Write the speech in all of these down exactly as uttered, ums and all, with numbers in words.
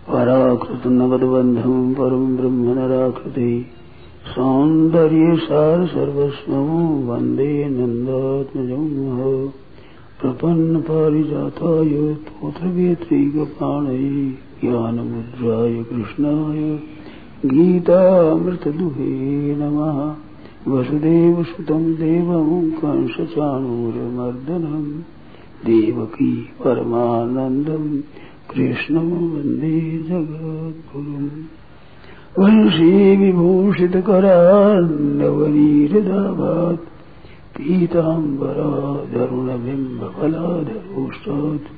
पराकृत नगदबंधम परम ब्रह्म नराकृति सौंदर्य सार सर्वस्व वंदे नंदात्मजं प्रपन्न पारिजाताय तोत्रवेत्रैकपाणये ज्ञानमुद्राय कृष्णाय गीतामृतदुहे नमः। वसुदेवसुतं देवं कंसचाणूरमर्दनं देवकी परमानन्दं कृष्णं वन्दे जगद्गुरुम्। वंशी विभूषितकरान्नवनीरदाभात् पीताम्बराधरुणबिम्बफलाधरोष्टात्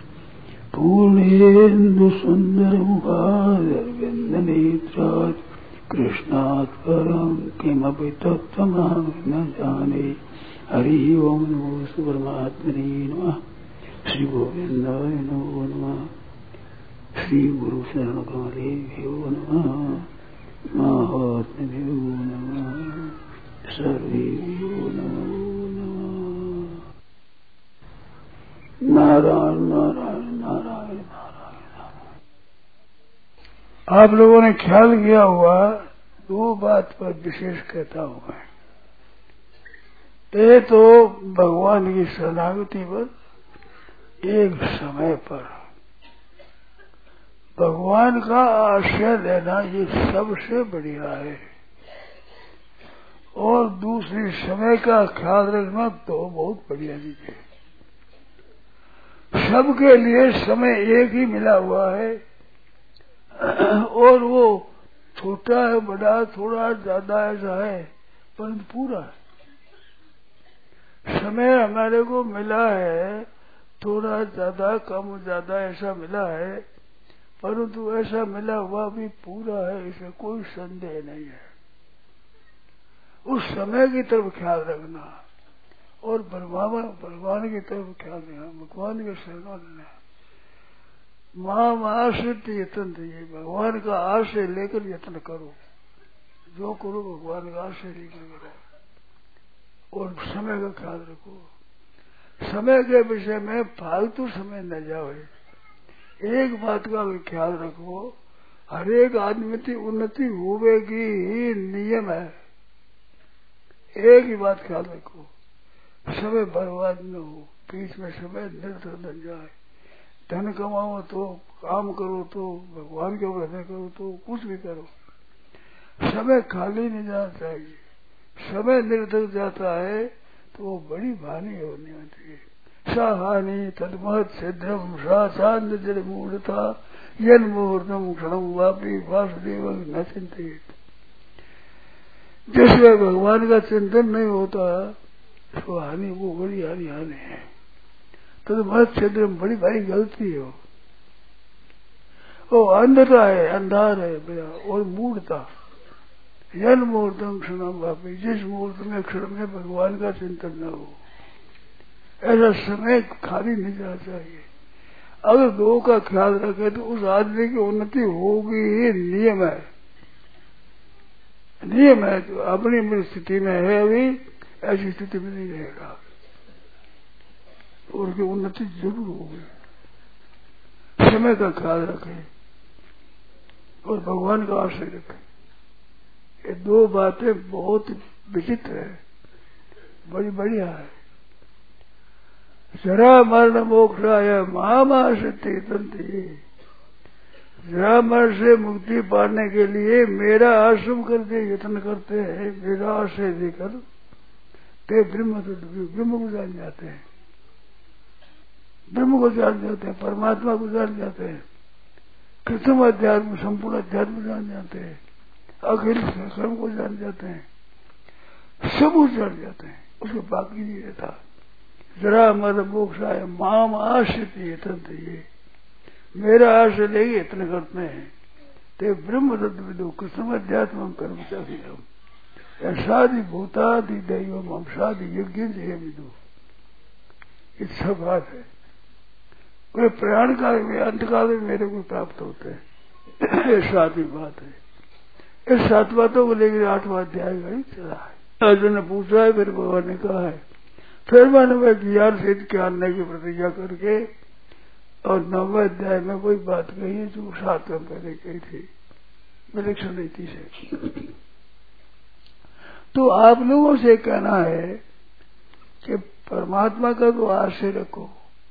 पूर्णेन्दुसुन्दरमुखादरविन्दनेत्रात् कृष्णात् परं किमपि तत्त्वमहं न जाने। हरि ओं नमो परमात्मने नमः। श्री गोविन्दाय नमो नमः। श्री गुरु शरण कमलेभ्यो नमः। महात्म्यो नमः। सर्वेभ्यो नमो नमः। नारायण नारायण नारायण नारायण। आप लोगों ने ख्याल किया हुआ दो बात पर विशेष कहता हूँ मैं। एक तो भगवान की शरणागति पर, एक समय पर भगवान का आश्रय लेना ये सबसे बढ़िया है। और दूसरी समय का ख्याल रखना तो बहुत बढ़िया चीज है। सबके लिए समय एक ही मिला हुआ है और वो छोटा है बड़ा थोड़ा ज्यादा ऐसा है परंतु पूरा समय हमारे को मिला है। थोड़ा ज्यादा कम ज्यादा ऐसा मिला है परंतु ऐसा मिला हुआ भी पूरा है, इसमें कोई संदेह नहीं है। उस समय की तरफ ख्याल रखना और भगवान भगवान की तरफ ख्याल रखना, भगवान के शरण लेना। माँ आश्रित यत्न दिए, भगवान का आश्रय लेकर यत्न करो। जो करो भगवान का आश्रय लेकर करो और समय का ख्याल रखो। समय के विषय में फालतू समय न जाओ। एक बात का भी ख्याल रखो, हर एक आदमी की उन्नति होवेगी ही नियम है। एक ही बात ख्याल रखो, समय बर्बाद न हो, बीच में समय निरर्थक न जाए। धन कमाओ तो, काम करो तो, भगवान के भजन करो तो, कुछ भी करो, समय खाली नहीं जाना चाहिए। समय निरर्थक जाता है तो वो बड़ी हानि होनी होती है। साहानि तदमहत सिद्धम सा चांद जल मूर्ता यन मुहूर्तम क्षणम वापी वासुदेव न चिंतित। जिसमें भगवान का चिंतन नहीं होता तो हानि वो बड़ी हानि हानि है। तदमहत सिद्धम बड़ी भारी गलती है। वो अंधता है, अंधार है और मूर्ता। यन मुहूर्तम क्षणम वापी, जिस मुहूर्त में क्षण में भगवान का चिंतन न हो ऐसा समय खाली नहीं जाना चाहिए। अगर दो का ख्याल रखे तो उस आदमी की उन्नति होगी ही, नियम है। नियम है जो अपनी अपनी स्थिति में है अभी ऐसी स्थिति में नहीं रहेगा, उनकी उन्नति जरूर होगी। समय का ख्याल रखे और भगवान का आश्रय रखे। ये दो बातें बहुत विचित्र है, बड़ी बढ़िया है। जरा मरण मोक्षाय महामाश्रिते तंति। जरा मरण से मुक्ति पाने के लिए मेरा आश्रम करते यत्न करते हैं, मेरा आश्रय देकर ते ब्रह्म ब्रह्म को जान जाते हैं, ब्रह्म को जान जाते हैं, परमात्मा को जान जाते हैं, कृष्ण अध्यात्म संपूर्ण अध्यात्म जान जाते हैं, अखिल कर्म को जान जाते हैं, सब कुछ जान जाते हैं, उसको बाकी नहीं रहता। जरा मर मोक्षाय माम आश्रित तंत्र, ये मेरा आश्रय लेके इतने करते हैं ते ब्रह्म तत्व विदु कृष्ण अध्यात्म कर्म चाहिए साधि भूतादि दैव हम साधि यज्ञ विदु। इच्छा बात है। वे प्रयाण काल में अंत काल में मेरे को प्राप्त होते हैं, सातवीं बात है। इस सात बातों को लेकर आठवां अध्याय का ही चला है। अर्जुन ने पूछा है, फिर भगवान ने कहा है। फिर मैंने वह ज्ञान सिद्ध के आने की प्रतिज्ञा करके और नौवे अध्याय में वही बात कही है जो सात में पहले कही थी विलक्षण रीति से। तो आप लोगों से कहना है कि परमात्मा का तो आश्रय रखो,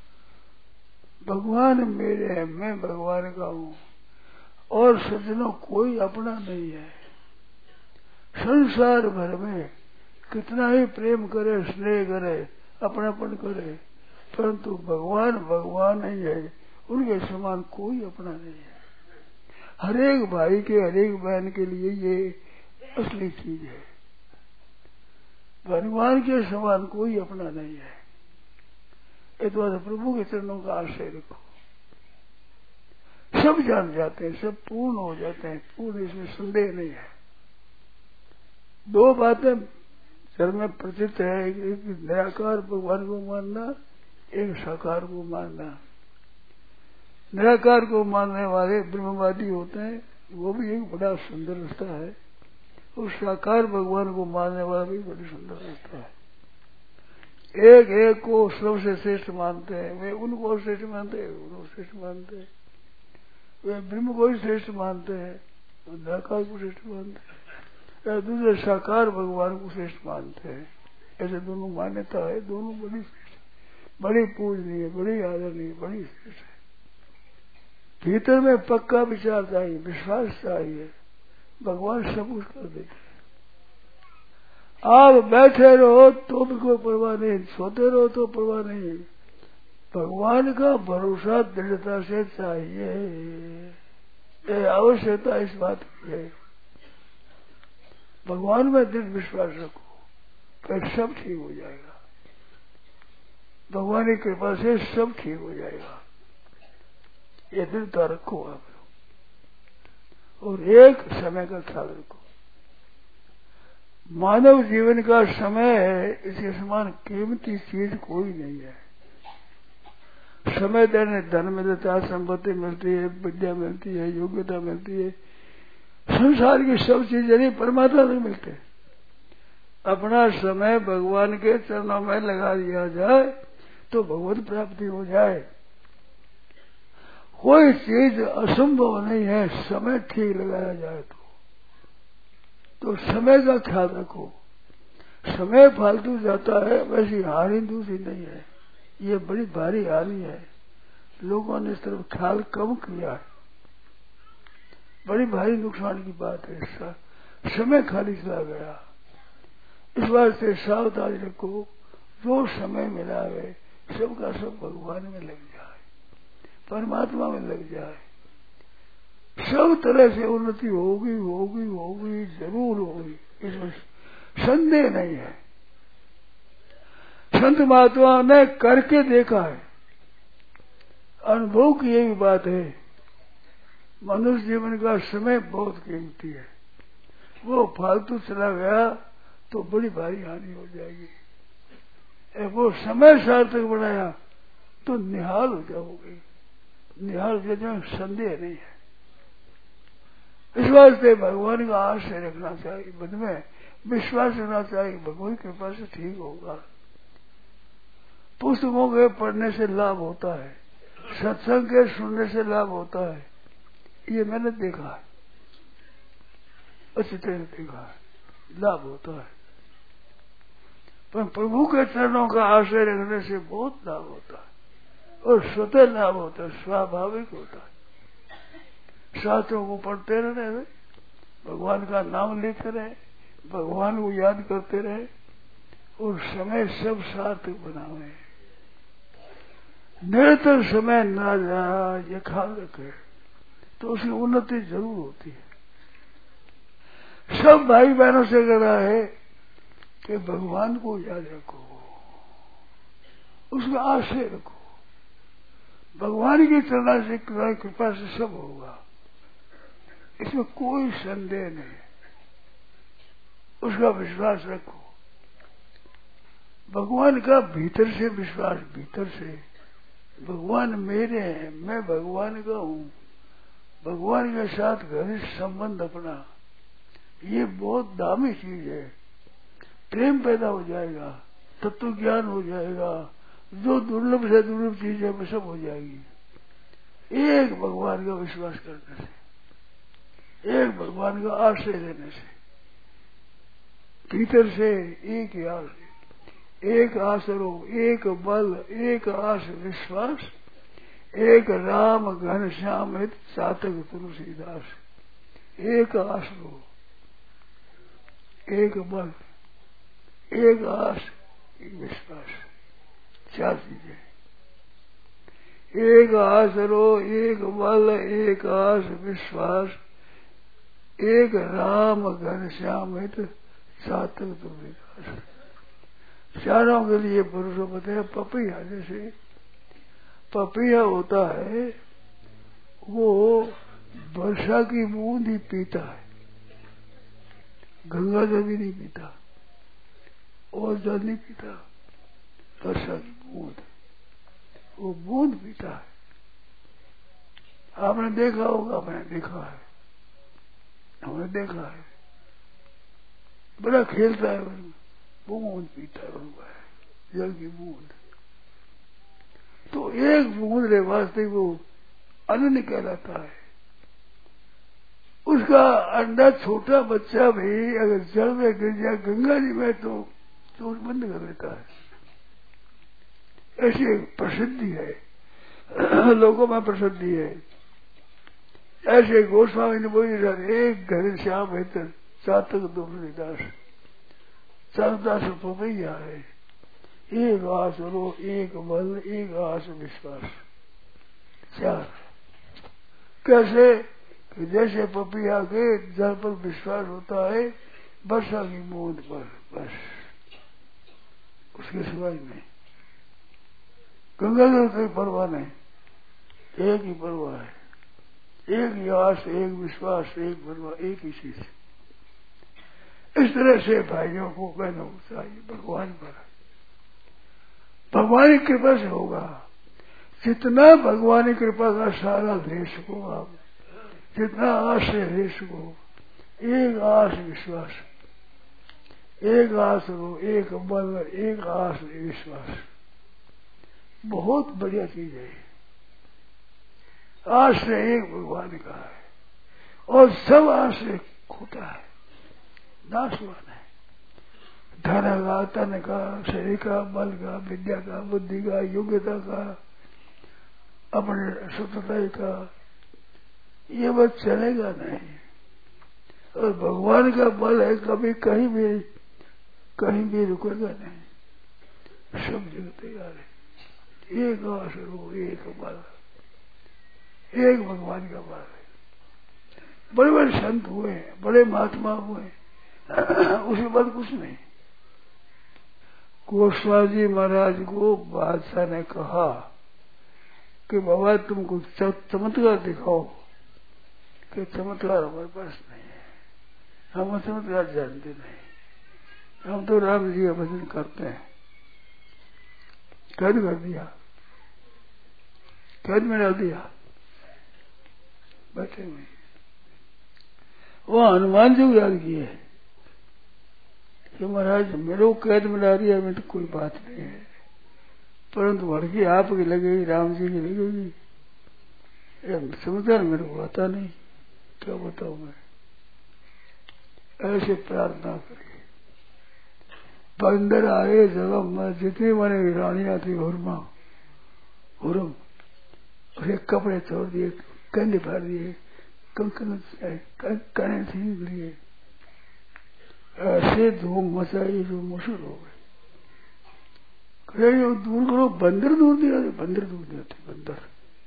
भगवान मेरे हैं, मैं भगवान का हूँ, और सज्जनों कोई अपना नहीं है। संसार भर में कितना ही प्रेम करे, स्नेह करे, अपनापन करे, परंतु भगवान भगवान नहीं है, उनके समान कोई अपना नहीं है। हरेक भाई के, हरेक बहन के लिए ये असली चीज है। भगवान के समान कोई अपना नहीं है। इस बात प्रभु के चरणों का आश्रय रखो। सब जान जाते हैं, सब पूर्ण हो जाते हैं, पूर्ण, इसमें संदेह नहीं है। दो बातें जल में प्रचित है, एक निराकार भगवान को मानना, एक साकार को मानना। निराकार को मानने वाले ब्रह्मवादी होते हैं, वो भी एक बड़ा सुंदर रास्ता है, और साकार भगवान को मानने वाला भी बड़ी सुंदर रास्ता है। एक एक को सबसे श्रेष्ठ मानते हैं, वे उनको श्रेष्ठ मानते हैं, उनको श्रेष्ठ मानते हैं, वे ब्रह्म को ही श्रेष्ठ मानते हैं, निराकार को श्रेष्ठ मानते हैं, या दूसरे साकार भगवान को श्रेष्ठ मानते हैं। ऐसे दोनों मान्यता है, दोनों बड़ी श्रेष्ठ, बड़ी पूजनीय, बड़ी आदरणीय, बड़ी श्रेष्ठ है। भीतर में पक्का विचार चाहिए, विश्वास चाहिए, भगवान सब कुछ कर देते। आप बैठे रहो तो भी कोई परवाह नहीं, सोते रहो तो परवाह नहीं, भगवान का भरोसा दृढ़ता से चाहिए। ये आवश्यकता इस बात की है। भगवान में दृढ़ विश्वास रखो, फिर सब ठीक हो जाएगा। भगवान की कृपा से सब ठीक हो जाएगा। ये दृढ़ता रखो आप लोग, और एक समय का ख्याल रखो। मानव जीवन का समय है, इसके समान कीमती चीज कोई नहीं है। समय देने धन मिलता है, संपत्ति मिलती है, विद्या मिलती है, योग्यता मिलती है, संसार की सब चीजें नहीं, परमात्मा नहीं मिलते। अपना समय भगवान के चरणों में लगा दिया जाए तो भगवत प्राप्ति हो जाए। कोई चीज असंभव नहीं है, समय ठीक लगाया जाए तो तो समय का ख्याल रखो। समय फालतू जाता है, वैसी हानि दूसरी नहीं है, ये बड़ी भारी हानि है। लोगों ने इस तरफ ख्याल कम किया है, बड़ी भारी नुकसान की बात है। इसका समय खाली चला गया। इस बात से सावधानी रखो, जो समय मिला है सबका सब भगवान में लग जाए, परमात्मा में लग जाए। सब तरह से उन्नति होगी होगी होगी जरूर होगी, इसमें संदेह नहीं है। संत महात्मा ने करके देखा है, अनुभव की यही बात है। मनुष्य जीवन का समय बहुत कीमती है, वो फालतू चला गया तो बड़ी भारी हानि हो जाएगी। वो समय सार्थक बनाया तो निहाल हो जाओगे, निहाल हो जाए, संदेह नहीं है। इस वास्ते भगवान का आश्रय रखना चाहिए, मन में विश्वास रखना चाहिए, भगवान की कृपा से ठीक होगा। पुस्तकों के पढ़ने से लाभ होता है, सत्संग के सुनने से लाभ होता है, ये मैंने देखा है, अच्छी तरह देखा है, लाभ होता है। पर प्रभु के चरणों का आश्रय रखने से बहुत लाभ होता है, और स्वतः लाभ होता है, स्वाभाविक होता है। शास्त्रों को पढ़ते रहे, भगवान का नाम लेते रहे, भगवान को याद करते रहे, और समय सब सार्थक बनावे। निरंतर समय ना जाए ये ख्याल रखे तो उसकी उन्नति जरूर होती है। सब भाई बहनों से कह रहा है कि भगवान को याद रखो, उसका आश्रय रखो, भगवान की चरणा से कृपा से सब होगा, इसमें कोई संदेह नहीं। उसका विश्वास रखो, भगवान का भीतर से विश्वास, भीतर से भगवान मेरे हैं, मैं भगवान का हूँ, भगवान के साथ घनिष्ठ संबंध अपना, ये बहुत दामी चीज है। प्रेम पैदा हो जाएगा, तत्व ज्ञान हो जाएगा, जो दुर्लभ से दुर्लभ चीज है वो सब हो जाएगी। एक भगवान का विश्वास करने से, एक भगवान का आश्रय लेने से, भीतर से एक याद, एक आसरो, एक बल, एक आस विश्वास, एक राम घन श्याम हित सातक तुलसीदास। एक आसरो, एक बल, एक आस, एक विश्वास, चार चीजें। एक आसरो, एक बल, एक आस विश्वास, एक राम घन श्याम हित सातक तुलसीदास। चारों के लिए पुरुषों बताया पपैया, जैसे पपैया होता है वो वर्षा की बूंद ही पीता है, गंगा जल भी नहीं पीता और जल नहीं पीता, वर्षा की बूंद, वो बूंद पीता है। आपने देखा होगा, आपने देखा है, हमने देखा है, बड़ा खेलता है, बूंद पीता है, जल की बूंद। तो एक बूंद रे वास्ते वो अनन्य कहलाता है। उसका अंडा छोटा बच्चा भी अगर जल में गिर जाए गंगा जी में तो चोट बंद कर लेता है। ऐसी एक प्रसिद्धि है, लोगों में प्रसिद्धि है। ऐसे गोस्वामी ने बोली, एक घर श्याम है तो चातक तुलसीदास, चारदास पपैया है। एक आस रो, एक बल, एक आस विश्वास, चार। कैसे कि जैसे पपैया के जल पर विश्वास होता है, वर्षा की बूंद पर, बस उसके सिवाय नहीं। गंगा जल की परवाह नहीं, एक ही परवाह है, एक ही आस, एक विश्वास, एक परवाह, एक ही चीज। इस तरह से भाइयों को कहना चाहिए भगवान पर, भगवान की कृपा से होगा। जितना भगवान की कृपा का सारा दे सको आप, जितना आश्रय दे सको, एक आस विश्वास, एक आस हो, एक बल, एक आस विश्वास, बहुत बढ़िया चीज है। आश्रय एक भगवान का है और सब आश्रय खोटा है, नाशवान है। धन का, तन का, शरीर का, बल का, विद्या का, बुद्धि का, योग्यता का, अपने स्वतंत्रता का, ये बस चलेगा नहीं। और भगवान का बल है, कभी कहीं भी कहीं भी रुकेगा नहीं, सब जगह तैयार है। एक आसरो, एक बल, एक भगवान का बल है। बड़े बड़े संत हुए, बड़े महात्मा हुए, उसके बाद कुछ नहीं। गोस्वामी जी महाराज को बादशाह ने कहा कि बाबा तुम कुछ चमत्कार दिखाओ, कि चमत्कार हमारे पास नहीं है, हम चमत्कार जानते नहीं, हम तो राम जी का भजन करते हैं। कैद कर दिया, कैद में डाल दिया, बैठे हुए। वो हनुमान जी को याद किए कि महाराज मेरे को कैद में डाल दिया, में तो कोई बात नहीं है, परंतु भड़की आपकी लगेगी, राम जी की लगेगी, समझदार मेरे को आता नहीं, क्या बताऊं मैं। ऐसे प्रार्थना करी। बंदर आए जगह में जितनी मैंने रानियां थी, हुरमा हुरम, उसके कपड़े छोड़ दिए, कंधे फाड़ दिए, कंकन कने छीन लिए, ऐसे धूम मचाई जो मुश्किल हो गए। दूर करो, बंदर दूर दिया, बंदर दूर दिया थे, बंदर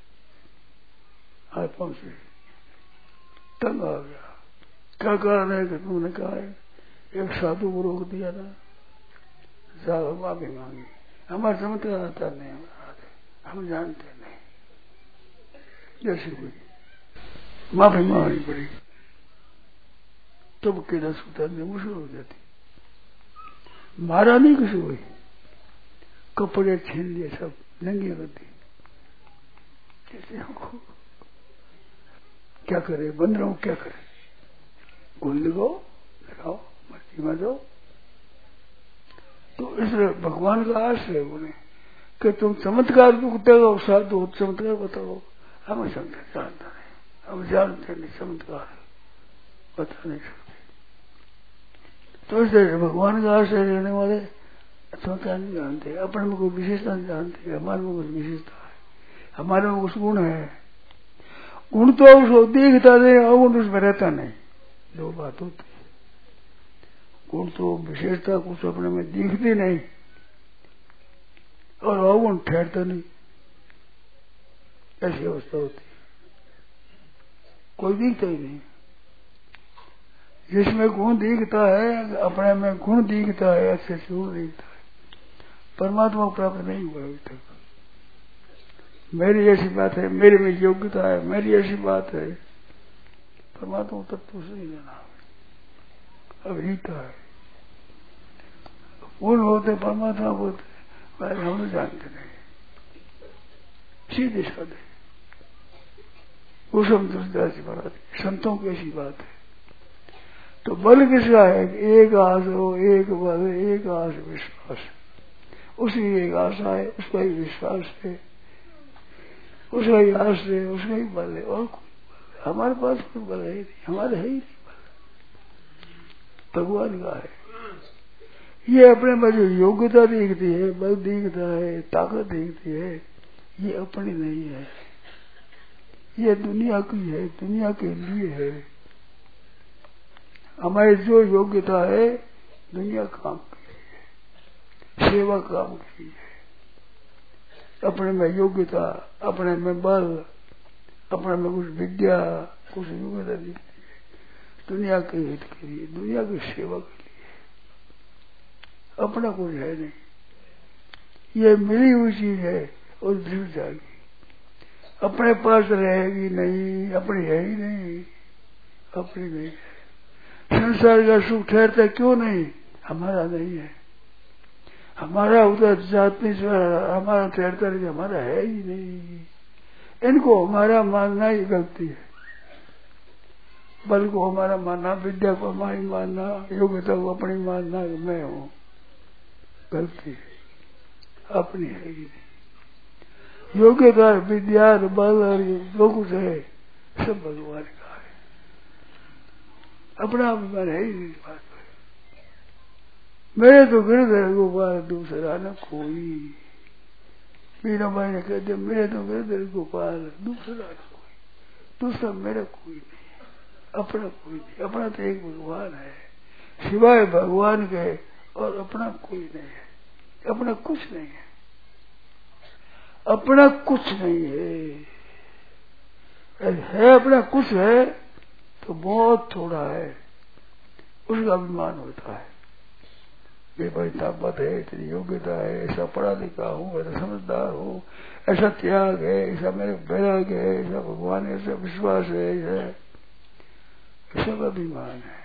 हाथ पांव से तंग आ गया। क्या कारण है कि तुमने कहा है, एक साधु को रोक दिया था, ज्यादा माफी मांगी, हमारा चमत्कार आता नहीं, हम जानते नहीं, जैसे हुई माफी मांगनी पड़ी, तब के दस उतरने मुश्किल हो जाती। मारा नहीं किसी हुई, कपड़े छीन लिए, सब नंगी कर दी। कैसे हमको क्या करे, बंदरों क्या करे, गोल लगाओ लगाओ, मर्जी में जाओ। तो इसलिए भगवान का आश्रय बोले कि तुम चमत्कार भी बताओ, साधु चमत्कार बताओ, हमें शंकर जानता नहीं, हम जानते नहीं, चमत्कार बता नहीं सकते। तो इसलिए भगवान का आश्रय रहने वाले चमत्कार नहीं जानते, अपने में कोई विशेषता नहीं जानते, हमारे में कुछ विशेषता है, हमारे में कुछ गुण है। गुण तो उसको देखता नहीं, अवगुण उसमें रहता नहीं, दो बात होती है। गुण तो विशेषता कुछ अपने में दिखती नहीं और अवगुण ठहरता नहीं, ऐसी अवस्था होती है, कोई दिखता ही नहीं। जिसमें गुण दिखता है, अपने में गुण दिखता है, अच्छे से गुण दिखता है, परमात्मा प्राप्त नहीं हुआ अभी तक। मेरी ऐसी बात है, मेरे में योग्यता है, मेरी ऐसी बात है, परमात्मा तक तो नहीं लेना, अब रीता है। गुण होते परमात्मा होते, हम जानते नहीं, सीधे साधे कुसुम दुर्दासी बात, संतों की ऐसी बात है। तो बल किसका है? एक आस हो, एक बल, एक आस विश्वास, उसी एक आशा है, उसका ही विश्वास है, उसका ही आस है, उसका ही बल है, और हमारे पास कोई बल है नहीं, हमारे है ही नहीं बल, भगवान का है। ये अपने में जो योग्यता दिखती है, बल दिखता है, ताकत दिखती है, ये अपनी नहीं है, ये दुनिया की है, दुनिया के लिए है। हमारी जो योग्यता है दुनिया काम के लिए, सेवा काम के लिए। अपने में योग्यता, अपने में बल, अपने में कुछ विद्या, कुछ योग्यता दिखती है दुनिया के हित के लिए, दुनिया की सेवा के लिए, अपना कुछ है नहीं। ये मिली हुई चीज है और गिर जाएगी, अपने पास रहेगी नहीं, अपनी है ही नहीं, अपनी नहीं है। संसार का सुख ठहरता क्यों नहीं? हमारा नहीं है, हमारा उधर जाति हमारा ठहरता नहीं, हमारा है ही नहीं। इनको हमारा मानना ही गलती है, बल को हमारा मानना, विद्या को हमारी मानना, योग्यता को अपनी मानना, मैं हूँ, गलती है, अपनी है ही नहीं। योग्यता, विद्या, बल और जो कुछ है सब भगवान का है, अपना अभिमान है ही नहीं। बात मेरे तो गिरधर गोपाल दूसरा न कोई, मीरा भाई ने कह दिया मेरे तो गिरधर गोपाल दूसरा न कोई, दूसरा मेरा कोई नहीं, अपना कोई नहीं, अपना तो एक भगवान है, सिवाय भगवान के और अपना कोई नहीं है, अपना कुछ नहीं है, अपना कुछ नहीं है, है अपना कुछ है तो बहुत थोड़ा है, उसका अभिमान होता है। ये बड़ी ताकत है, इतनी योग्यता है, ऐसा पढ़ा लिखा हूँ, ऐसा समझदार हूँ, ऐसा त्याग है, ऐसा मेरे वैराग है, ऐसा भगवान है, ऐसा विश्वास है, ऐसा सब अभिमान है,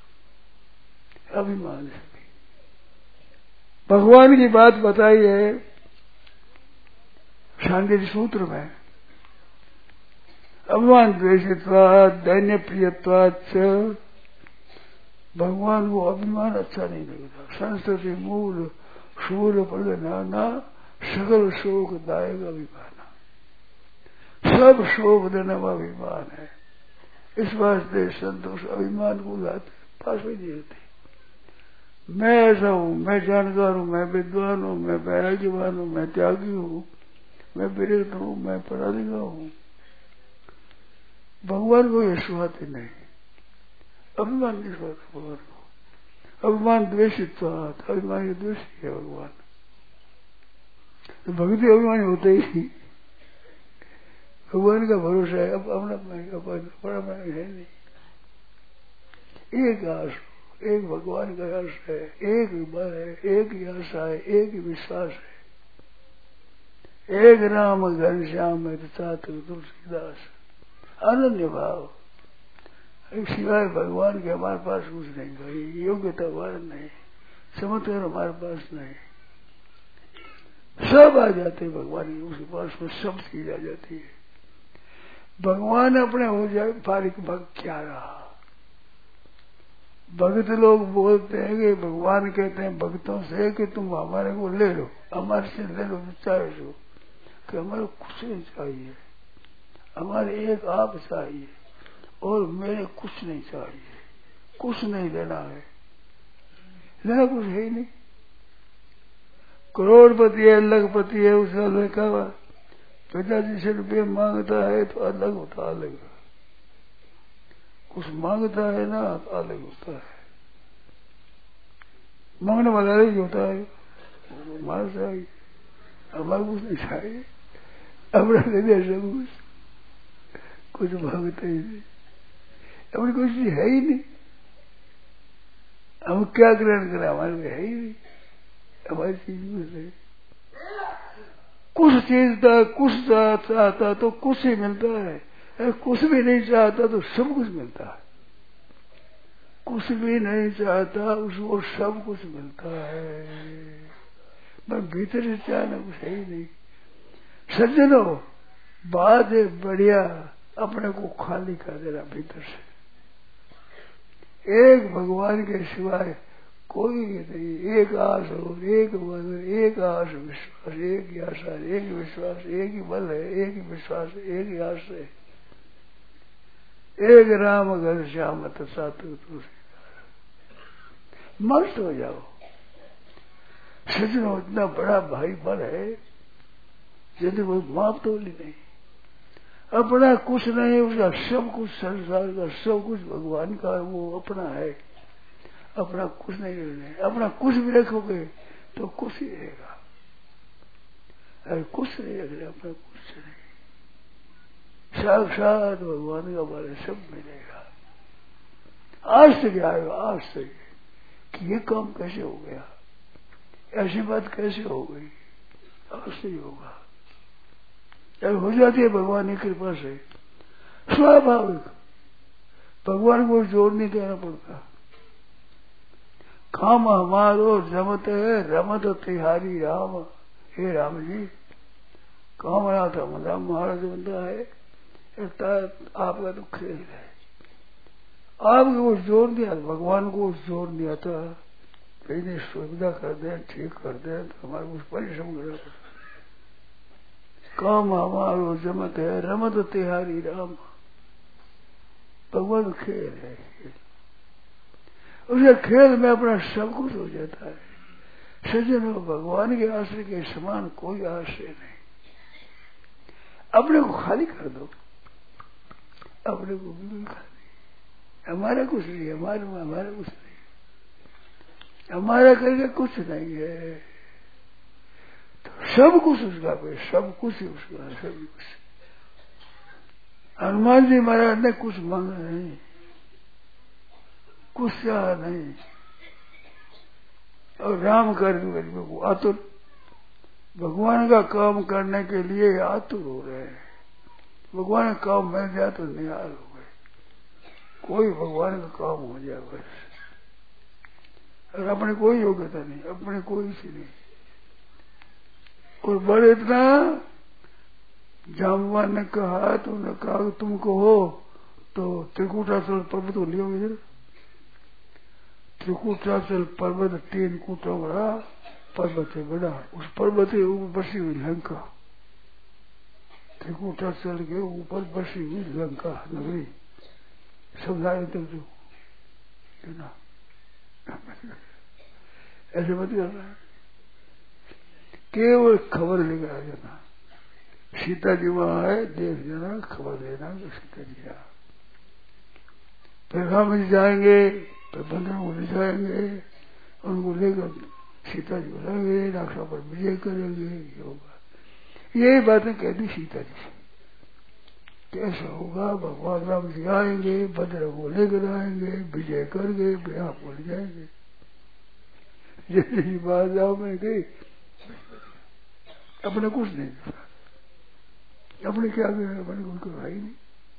अभिमान है। भगवान की बात बताई है शांति सूत्र में, अभिमान द्वेषित्वात् दैन्य प्रियत्वात्, भगवान को अभिमान अच्छा नहीं लगता। संस्कृति मूल शूल प्रधाना सकल शोक दायक अभिमान, सब शोक देने वाला अभिमान है। इस वास्ते संतोष अभिमान को लाते पास में नहीं होते। मैं ऐसा हूँ, मैं जानकार हूँ, मैं विद्वान हूँ, मैं वैराग्यवान हूँ, मैं त्यागी हूँ, मैं विरक्त हूँ, मैं पढ़ा लिखा हूँ। भगवान को ये सुहाते नहीं, अभिमान नहीं सुहाता भगवान को। अभिमान द्वेषित, अभिमान द्वेषी है भगवान, तो भक्ति अभिमान होते ही नहीं। भगवान का भरोसा है, अब अपना अपना है नहीं। एक आस, एक भगवान का आस है, एक बल है, एक ही आशा है, एक ही विश्वास है, एक राम घनश्याम है तुलसीदास, अनन्य भाव। सिवाय भगवान के हमारे पास कुछ नहीं, भाई योग्यता हमारे नहीं, चमत्कार हमारे पास नहीं, सब आ जाते हैं भगवान के उसके पास में, सब चीज आ जाती है। भगवान अपने हो जाए फारिक भक्त क्या रहा। भक्त लोग बोलते हैं कि भगवान कहते हैं भक्तों से कि तुम हमारे को ले लो, हमारे से ले लो, चाहे लो, कि हमारे कुछ नहीं चाहिए, हमारे एक आप चाहिए और मेरे कुछ नहीं चाहिए, कुछ नहीं लेना है, लेना कुछ है ही नहीं। करोड़पति है, लखपति है, उसका लड़का पिताजी से रुपये मांगता है तो अलग होता, अलग कुछ मांगता है ना तो अलग होता है। मांगने वाला ही होता है, हमारा चाहिए, हमारा कुछ नहीं चाहिए, अपना ले दिया सब कुछ, कुछ मांगता ही नहीं, अपनी कुछ है ही नहीं। हम क्या ग्रहण करें, हमारे में है ही नहीं, हमारी चीज कुछ नहीं। कुछ चीज था, कुछ चाहता तो कुछ ही मिलता है, अरे कुछ भी नहीं चाहता तो सब कुछ मिलता है, कुछ भी नहीं चाहता उसको सब कुछ मिलता है, पर भीतर से चाहना कुछ है ही नहीं। सज्जनों, बात है बढ़िया, अपने को खाली कर देना भीतर से, एक भगवान के सिवाय कोई नहीं, एक आस हो, एक बल, एक आस विश्वास, एक ही आशा, एक ही विश्वास, एक ही बल है, एक ही विश्वास, एक ही आस है, एक राम घर श्याम सातु मस्त हो जाओ। सज्जनों, इतना बड़ा भारी बल है जिसने कोई माप तोली नहीं, अपना कुछ नहीं, उसका सब कुछ संसार का सब कुछ भगवान का, वो अपना है, अपना कुछ नहीं रहने, अपना कुछ भी रखोगे तो कुछ ही रहेगा, अरे कुछ नहीं रख रहे, अपना कुछ नहीं, साक्षात भगवान का बारे सब मिलेगा। आज से क्या आएगा, आज से कि ये काम कैसे हो गया, ऐसी बात कैसे हो गई, आज से ही होगा, जब हो जाती है भगवान की कृपा से स्वाभाविक, भगवान को जोर नहीं देना पड़ता। काम हमारो जमत है रमत तिहारी राम, हे राम जी काम रहा था राम महाराज बनता है, आपका तो खेल है, आपको वो जोर दिया, भगवान को जोर दिया था, कहीं सुविधा कर दे, ठीक कर दे तो हमारे कुछ परिश्रम करना पड़ता। काम हमारो जमत है रमत तिहारी राम, भगवान खेल है, उसके खेल में अपना सब कुछ हो जाता है। सज्जनों, भगवान के आश्रय के समान कोई आश्रय नहीं, अपने को खाली कर दो, अपने को बिल्कुल खाली, हमारा कुछ नहीं, हमारे में हमारा कुछ नहीं, हमारा करके कुछ नहीं है, तो सब कुछ उसका पे, सब कुछ ही उसका, सब कुछ। हनुमान जी महाराज ने कुछ मांगा नहीं, कुछ चाह नहीं, और राम कर को आतुर, भगवान का काम करने के लिए आतुर हो रहे हैं, भगवान का काम मिल जाए तो निहाल हो गए, कोई भगवान का काम हो जाए बस, और अपने कोई योग्यता नहीं, अपने कोई सी नहीं। और बड़े इतना जामवान ने कहा, तुमने कहा तुम कहो तो त्रिकूटाचल पर्वत को लियो इधर, त्रिकूटाचल पर्वत तीन कूटों बड़ा पर्वत है, बड़ा, उस पर्वत के ऊपर बसी हुई लंका, त्रिकूटाचल के ऊपर बसी हुई लंका नगरी, समझाए तक जो ना ऐसे मत करना, केवल खबर लेकर आ जाना, सीता जी वहां है, देख जाना, खबर देना तो सीता जी आ, फिर हम जाएंगे, फिर बंदर को ले जाएंगे, उनको लेकर सीता जी को लाएंगे, राक्षसों पर विजय करेंगे, ये होगा। यही बातें कहती सीता जी से, कैसा होगा, भगवान राम जी आएंगे, बंदर को लेकर आएंगे, विजय करके फिर आपको ले जाएंगे। जैसी बात जाओ में गई, अपने कुछ नहीं करा, अपने क्या करें, अपने कुछ करा ही नहीं।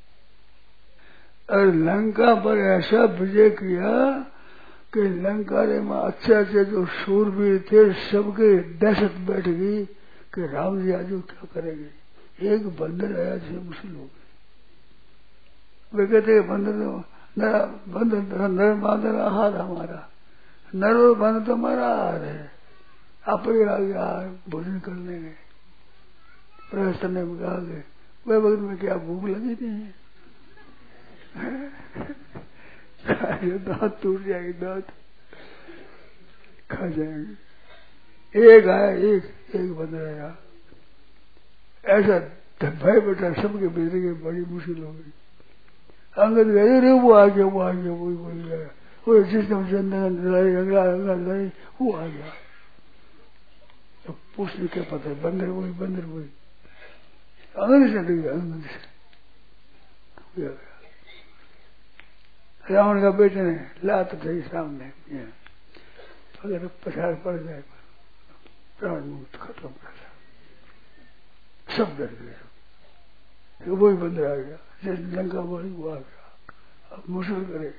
और लंका पर ऐसा विजय किया कि लंका में अच्छे अच्छे जो शूरवीर थे सबके दहशत बैठ गई कि राम जी आज क्या करेंगे। एक बंदर आया जिसे मुश्किल हो गई, वे कहते बंदर बंदर नर बांदर आहार हमारा, नर और बंदर तो हमारा आहार है, आप ही आ गया भोजन करने गए, प्रस्थान में आ गए, वह वक्त में क्या भूख लगी नहीं है दांत टूट जाएगी, दांत खा जाएंगे। एक आया, एक एक बंद आया, ऐसा भाई बेटा सबके बेटे के बड़ी मुश्किल हो गई। अंगद गए रे वो आ गया, वो आ गया, वही वही गया, वो सिस्टम चंदन लड़ाई अगला अगला लड़ाई वो आ गया। तो पूछने क्या पता है, बंदर वही बंदर वही अंगद से डर गया, अंगद से रावण का बेटे ने लात दी सामने, अगर पछाड़ पड़ जाए प्राण मुक्त खत्म कर, सब डर गए। वही बंदर आ गया, जैसे लंका वाली वो आ गया, अब मुश्किल करे।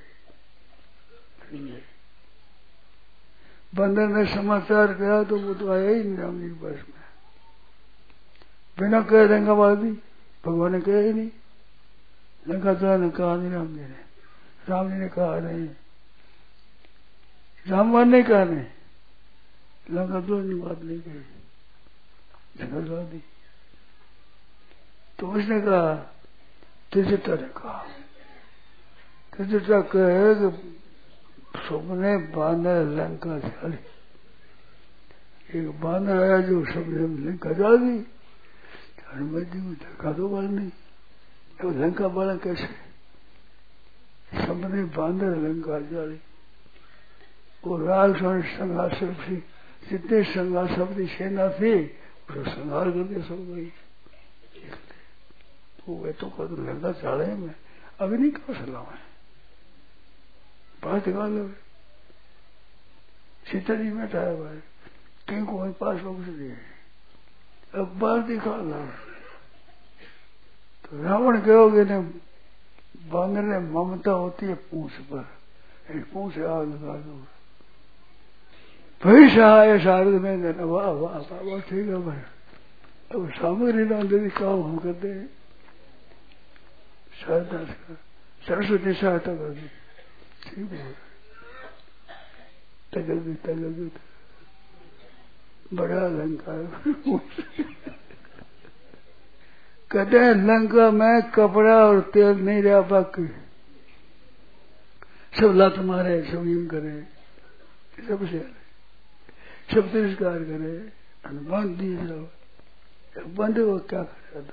बंदर ने समाचार किया तो वो तो आया ही नहीं राम जी के पास में, बिना कह लंका वाली भगवान ने कहा ही नहीं, लंका तो ने कहा नहीं राम जी ने, राम जी ने कहा नहीं, रामवान ने कहा नहीं, लंका तो ने बात नहीं कही, लंका दी। तो उसने कहा, त्रिजटा ने कहा, त्रिजटा कहे कि सबने बांधर लंका चली, एक बांधर आया जो सबने लंका जा दी, हनुमान जी को लंका तो बाल नहीं, तो लंका बाला कैसे, सबने बांधर लंका जाली, वो राल संघार सब थी, जितने संघार सबकी सेना थी उसको संहार करके सब गई। वो तो कर लंका चाड़े में अग्नि का सलाम है, बात निकाल लो। सीता जी बैठा है भाई, कहीं को पास में कुछ नहीं है, अब बाहर दिखा ला। तो रावण कहोगे ने बांदर ने ममता होती है पूंछ पर, पूंछ आग लगा दो, भाई सहाय शारद में देना, वाह वाह वाह वाह ठीक है भाई, अब सामग्री ना दे काम हम करते हैं, शारदा का सरस्वती सहायता कर दी, ठीक है, तगल दी तगल दी, बड़ा लंका कहते हैं लंका में कपड़ा और तेल नहीं रहा, बाकी सब लात मारे, सब यूं करे, सबसे सब तिरस्कार करे, हनुमान दिए सब बंदे को क्या करेगा,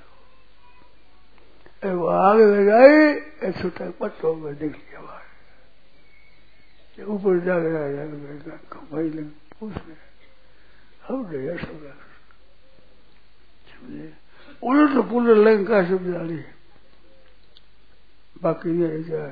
वो आगे गए छोटा पट्टो में देख लिया बाहर, ऊपर जा गया भाई लंग पूछ ले, अब गया सब समझे, उलट तो पूरे लंका सब जाली, बाकी नहीं जाए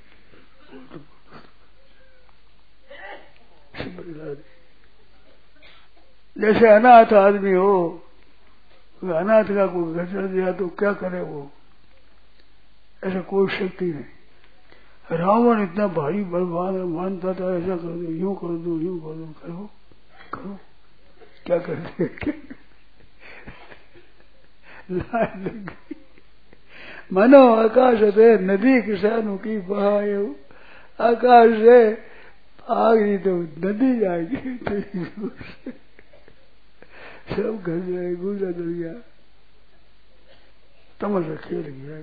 जैसे अनाथ आदमी हो, अनाथ का कोई घर चल दिया तो क्या करे वो, ऐसा कोई शक्ति नहीं। रावण इतना भारी बलवान मानता था, ऐसा कर दो, यूं कर दो, यूं कर दो, करो करो, क्या करते लाइन लग गई। मनो आकाश से नदी किसानों की बहाए, आकाश से आ गई तो नदी जाएगी, सब घर जाए, गुजरा दल गया, तमसा खेल गया।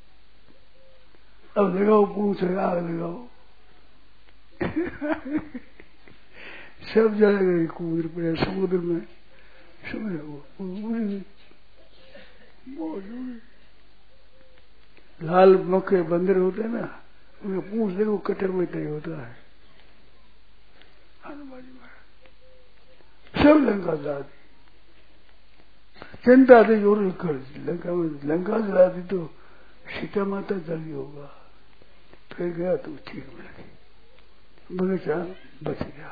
अब लगाओ पूछ आग लगाओ सब जगह कूद पड़े समुद्र में, समझ लाल मक्खे बंदर होते हैं ना, उनके पूछ देखो कटर में तय होता है, सब लंका जला दी, चिंता थी जोर कर लंका में, लंका जला दी तो सीता माता जल्दी होगा, फिर गया तो ठीक मिल गई, बगीचा बच गया।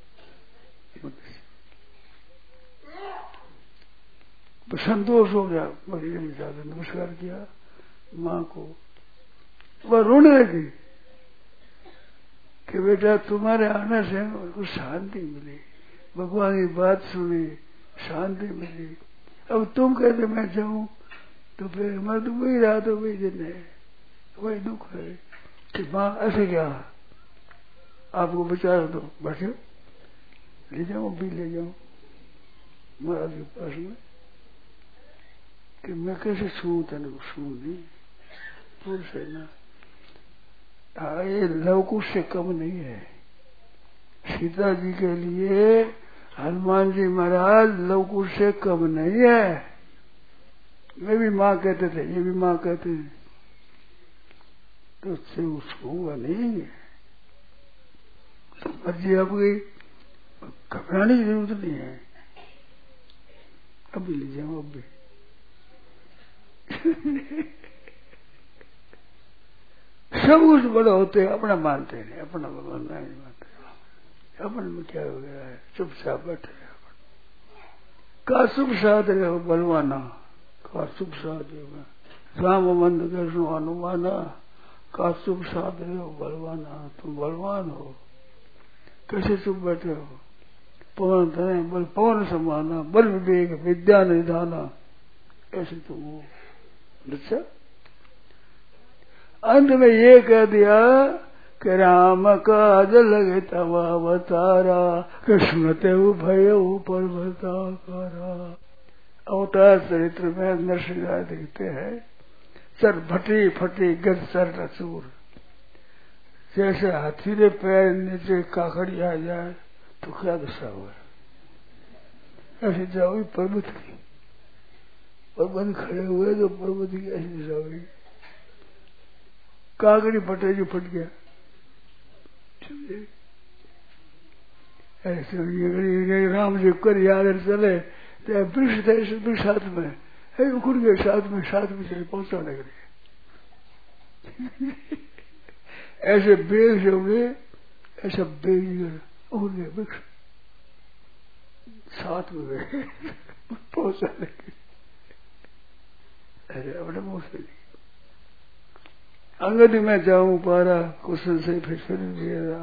संतोष हो गया, बगीचे में जाकर नमस्कार किया माँ को, वह रोने लगी कि बेटा तुम्हारे आने से उनको शांति मिली, भगवान की बात सुनी, शांति मिली, अब तुम कहते मैं जाऊं तो फिर हमारा तो वही रहा, तो वही दिन है, वही दुख है कि माँ ऐसे क्या आपको बचा दो, बैठो ले जाओ भी ले जाओ महाराज के पास में, कि मैं कैसे छू तेने को छू नहीं पुरुष है ना। हाँ ये लवकुश से कम नहीं है। सीता जी के लिए हनुमान जी महाराज लवकुश से कम नहीं है। मैं भी माँ कहते थे, ये भी माँ कहते थे, तो उससे छूगा नहीं। तो मर्जी आपकी, घबराने की जरूरत नहीं है। अभी लीजिए हम अब भी सब कुछ बड़े होते हैं, अपना मानते नहीं, अपना भगवान नहीं मानते। अपन में क्या हो गया है, चुपचाप बैठे हैं। का सुख साध रहे हो बलवाना, का सुख साध रहे हो राम मंद कृष्ण हनुमाना, का सुख साध रहे हो बलवाना। तुम बलवान हो, कैसे चुप बैठे हो। पवन धने बल पवन समाना, बल विवेक विद्या निधाना, ऐसे तुम हो। अच्छा अंत में ये कह दिया कि राम काज लगे तब अवतारा, कृष्णते भय ऊपर बताकारा। अवतार चरित्र में नरसिंह देखते हैं, सर भटी फटी गज सर रसूर। जैसे हाथी ने पैर नीचे काकड़ी आ जाए तो क्या दशा हुआ, ऐसे जाओ पर्वत की। पर्वत खड़े हुए तो पर्वत की ऐसी दशा हुई, काकड़ी फटे जो फट गया। ऐसे राम जी कर याद चले तो वृक्ष थे, वृक्ष साथ में है, उखड़ गए साथ में, साथ में चले पहुंचाने के लिए। ऐसे बेग से उड़े, ऐसा बेग उड़ गए वृक्ष साथ में गए पहुंचाने के लिए। अरे अपने मुंह से अंगद में जाऊं पारा कुशन से फिर फिर मेरा।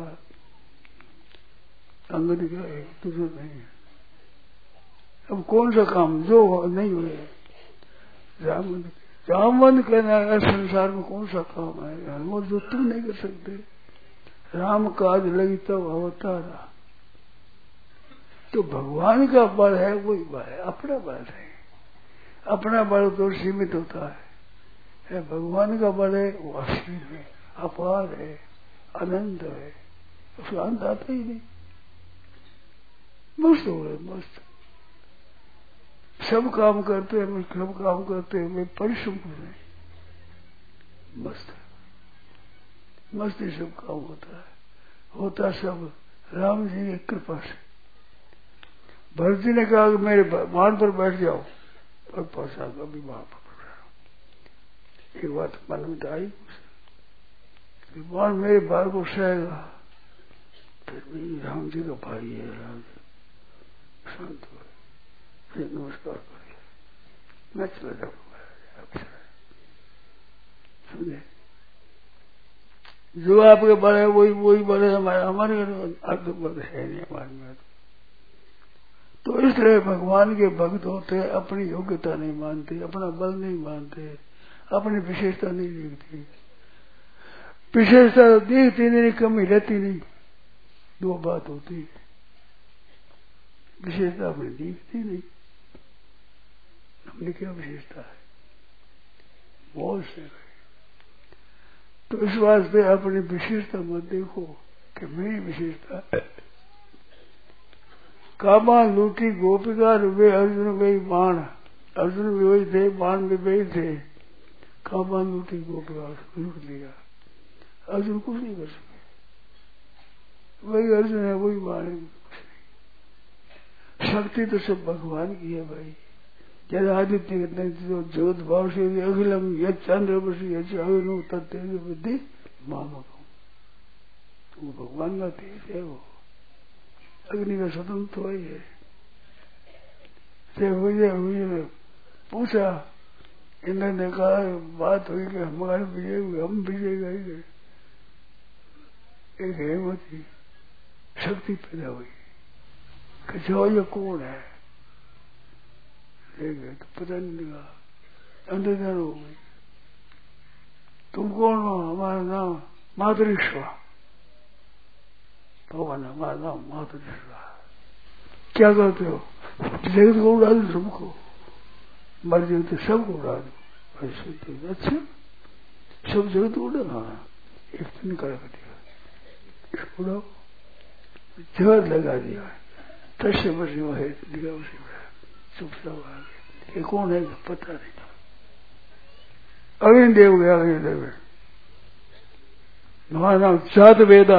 अंगद का एक दूसरा नहीं है। अब कौन सा काम जो नहीं हुए राम रामवन कहना संसार में कौन सा काम है हनुमान जो तुम नहीं कर सकते। राम काज लगी तब अवतारा। तो भगवान का बल है वही बल है, अपना बल है। अपना बल तो सीमित होता है, है भगवान का बल है वो असीम है, अपार है, अनंत है, उसका अंत आता ही नहीं। मस्त हो रहे मस्त, सब काम करते हैं, सब काम करते हैं, परिश्रम कर रहे हैं, मस्त मस्त ही सब काम होता है। होता सब राम जी की कृपा से। भरत जी ने कहा कि मेरे बाण पर बैठ जाओ, और पहुंचा कभी वहां पर एक बात मन में तो आई, बाण मेरे बार को सहेगा, फिर भी राम जी का भाई है, राम जी शांत हो, फिर नमस्कार करिए, मैं चला जाऊंगा। समझे, जो आपके बल है वही वही बल है हमारे, हमारे अर्ध बल है नहीं हमारे में। तो इस तरह भगवान के भक्त होते अपनी योग्यता नहीं मानते, अपना बल नहीं मानते, अपनी विशेषता नहीं देखती। विशेषता देखती नहीं, कमी रहती नहीं, दो बात होती है। विशेषता अपनी दिखती नहीं, हमने क्या विशेषता है बहुत से। तो इस वास्ते अपनी विशेषता मत देखो कि मेरी विशेषता है। कामा लूटी गोपिका वे अर्जुन वे बाण, अर्जुन भी वही थे, बाण भी वही थे। कामा लूटी गोपिका लूट लिया, अर्जुन कुछ नहीं कर सके, वही अर्जुन है वही बाण है, कुछ नहीं। शक्ति तो सब भगवान की है भाई। जैसे आदित्य जो ज्योत भाव से अखिलम यद चंद्र बसी अग्नु तत्तेज बुद्धि मामक, वो भगवान का तेज है, वो अग्नि का स्वतंत्र तो ही है। हुए हुए पूछा, इंद्र ने कहा बात हुई कि हमारे विजय हुए, हम विजय गए। एक हेमती शक्ति पैदा हुई कि जो ये कौन है, गए तो पता नहीं लगा, अंधकार हो गई। तुम कौन हो? हमारा नाम मातृश्वा। भगवान हमारा नाम मातृश्वा। क्या करते हो? जगत को उड़ा दो, सबको मर्जी तो सबको उड़ा दो, ऐसे तो अच्छा सब जगत उड़ना, एक तो निकाल दिया, इसको उड़ाओ, जहर लगा दिया, तसे बसे वो है दिखा उसी में चुपचाप आ गया। ये कौन है पता नहीं था। अग्निदेव गया, अग्निदेव हमारा नाम चात वेदा,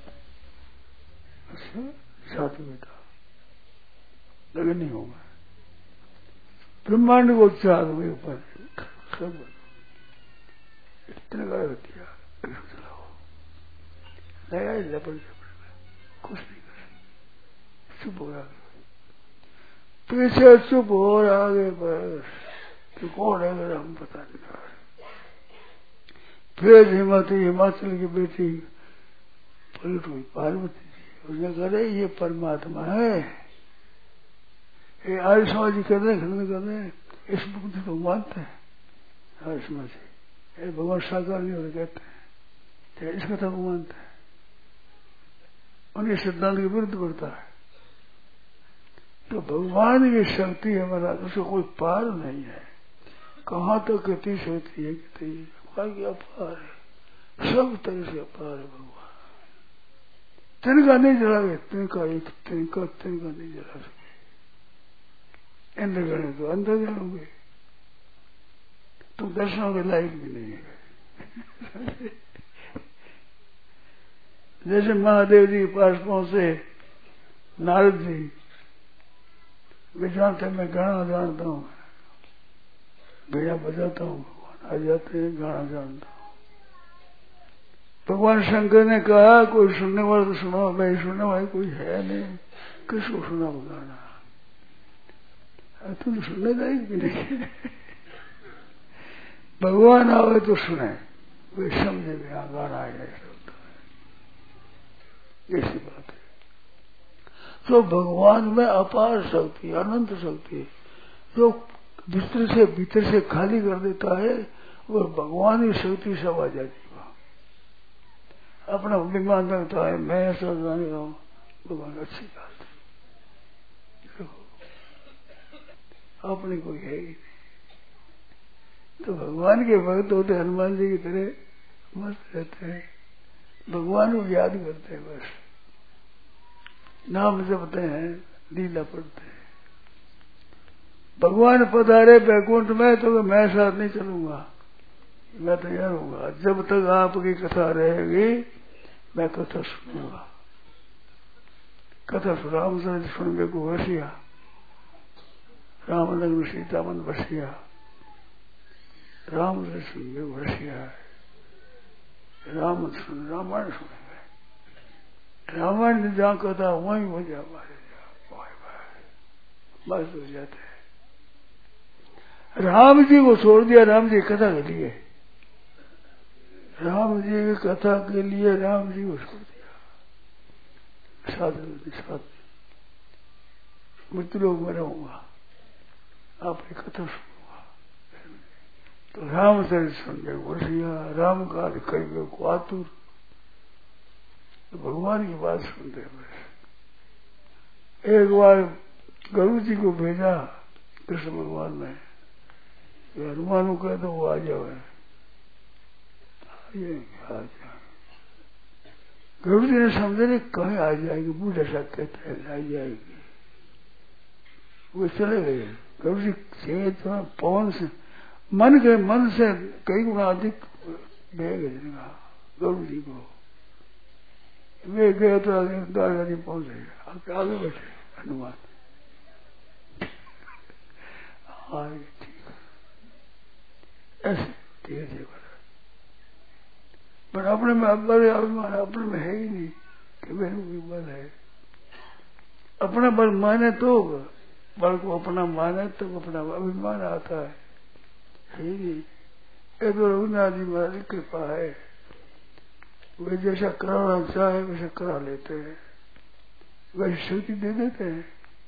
चात वेदा लगे नहीं होगा ब्रह्मांड को चार हुए ऊपर सब इतने गए होती है लगा लपड़ कुछ नहीं कर चुप हो रहा पीछे चुप हो रहा आगे बस तो कौन है अगर हम पता नहीं। फिर हिमाचल हिमाचल की बेटी पलट हुई पार्वती जी, उसने कहा ये परमात्मा है, ये आयुष्मान जी कर रहे खंड कर रहे इस बुद्धि को मानते हैं आयुष्मान जी, ये भगवान साकार नहीं होते कहते हैं, इस कथा को मानते हैं, उनके सिद्धांत के विरुद्ध बढ़ता है। तो भगवान की शक्ति है महाराज, उसको कोई पार नहीं है, कहाँ तक तो कितनी शक्ति है कितनी बाकी अपार है, सब तरह से अपार है भगवान। तिनका नहीं जलावे, तिनका एक तिनका तिनका नहीं जला सके, इंद्रगण तो अंदर जलोगे, तुम दर्शनों के लायक भी नहीं है। जैसे महादेव जी के पास पहुंचे नारद जी, वे जानते मैं गाना जानता हूँ, भैया बजाता हूँ, भगवान आ जाते हैं गाना जानता हूँ। भगवान शंकर ने कहा कोई सुनने वाला तो सुना, भाई सुनने वाला कोई है नहीं, किसको सुना गाना, तुम तो सुनने लायक भी नहीं है। भगवान आवे तो सुने, वे समझे भी हाँ गाना आया होता है, ऐसी बात है। तो भगवान में अपार शक्ति, अनंत शक्ति, जो भीतर से भीतर से खाली कर देता है वो भगवान की शक्ति सब आ जाती है। अपना अभिमान लगता है मैं ऐसा जाने रहा हूँ, भगवान अच्छी बात है, अपनी कोई है ही नहीं। तो भगवान के भक्त होते हनुमान जी की तरह मस्त रहते हैं, भगवान को याद करते हैं, बस नाम जपते हैं, लीला पढ़ते हैं। भगवान पधारे बैकुंठ में तो मैं साथ नहीं चलूंगा, मैं तैयार हूंगा, जब तक आपकी कथा रहेगी मैं कथा सुनूंगा। कथा रामचंद्र सुनने को बसिया, राम नगर सीता मन बसिया, राम से सुनने को बसिया है, राम सुन रामायण सुनेंगे, रामायण ने जहाँ कथा वहीं हो जा बस हो जाते हैं। राम जी को छोड़ दिया, राम जी कथा के लिए, राम जी की कथा के लिए राम जी को छोड़ दिया, साधु साधु मृत्यु लोग में रहूंगा, आपकी कथा सुनूंगा। तो रामचरित सुनने को बसिया, राम का कई को आतुर, तो भगवान की बात सुनते बस। एक बार गरुड़ जी को भेजा कृष्ण भगवान ने, हनुमान को कह दो वो आ जाओ, आ जाए। गरुड़ जी ने समझे नहीं कहीं आ जाएगी, बूढ़ा सा कहता है आ जाएगी, वो चले गए। गरुड़ जी से तो पवन से मन के मन से कई गुना अधिक बेग गरुड़ जी को, वे गए तो आगे द्वारका जी पहुंच गए, आगे बैठे हनुमान, आगे ठीक ऐसे धीरे धीरे बढ़ा, पर अपने में बड़े अभिमान अपने में है ही नहीं कि मेरे को बल है। अपना बल माने तो बल को अपना माने तो अपना अभिमान आता है, है ही नहीं। ये तो रघुनाथ जी महाराज की कृपा है, वे जैसा कराना चाहे वैसे करा लेते हैं, वैसे शक्ति दे देते हैं,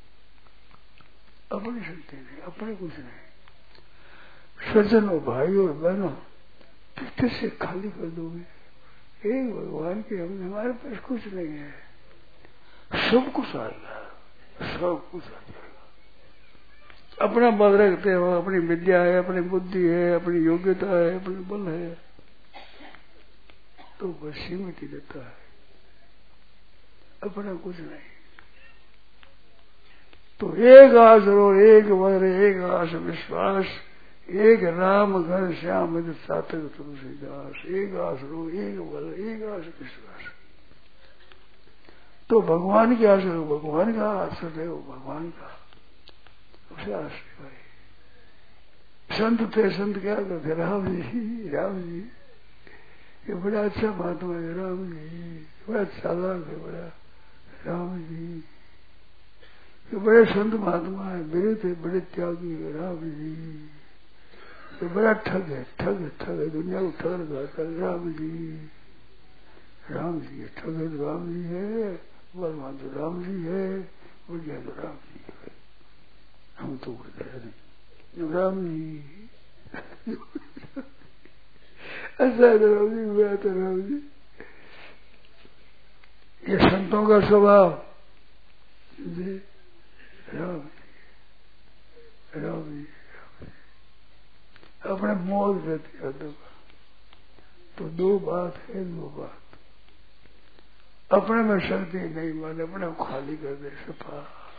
अपनी शक्ति नहीं, अपने कुछ नहीं। सज्जनों भाई और बहनों भीतर से खाली कर दोगे, एक भगवान के हमने हमारे पास कुछ नहीं है, सब कुछ आएगा, सब कुछ आ जाएगा। अपना बल रखते हो, अपनी विद्या है, अपनी बुद्धि है, अपनी योग्यता है, अपनी बल है, तो बस सीमित ही रहता है, अपना कुछ नहीं। तो एक आस रो, एक वर, एक आस विश्वास, एक राम घर श्याम सातक तुलसीदास। एक आस रो, एक बल, एक आस विश्वास। तो भगवान की आस रहो, भगवान का आश्रय हो, भगवान का उसे आश्रय है। संत थे, संत क्या करते? राम जी, राम जी, ये बड़ा अच्छा महात्मा है, राम जी बड़ा चालाक है, बड़ा राम जी, ये बड़े संत महात्मा है, मेरे थे बड़े त्यागी है, राम जी, ये बड़ा ठग है, ठग ठग है, दुनिया को ठग लगाता है, राम जी, राम जी ये ठग है तो राम जी है, बलवान तो राम जी है, बुढ़िया तो राम जी है, हम तो बुढ़िया नहीं, राम जी ऐसा है राम जी, मैं तो राम जी। ये संतों का स्वभाव जी, राम जी, राम जी, अपने मौज रहती है दो। तो दो बात है, दो बात, अपने में शक्ति नहीं माने, अपने को खाली कर दे सफा।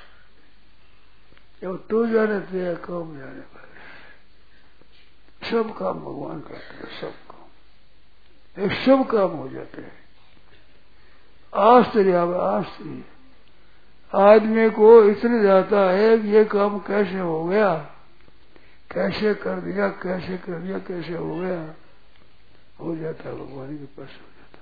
जब तू जाने तेरा काम जाने वाले, सब काम भगवान करते हैं, सब काम एक सब काम हो जाते हैं। आश्चर्य आश्चर्य आदमी को इतने जाता है कि ये काम कैसे हो गया, कैसे कर दिया, कैसे कर दिया, कैसे हो गया, हो जाता है, भगवान के पास हो जाता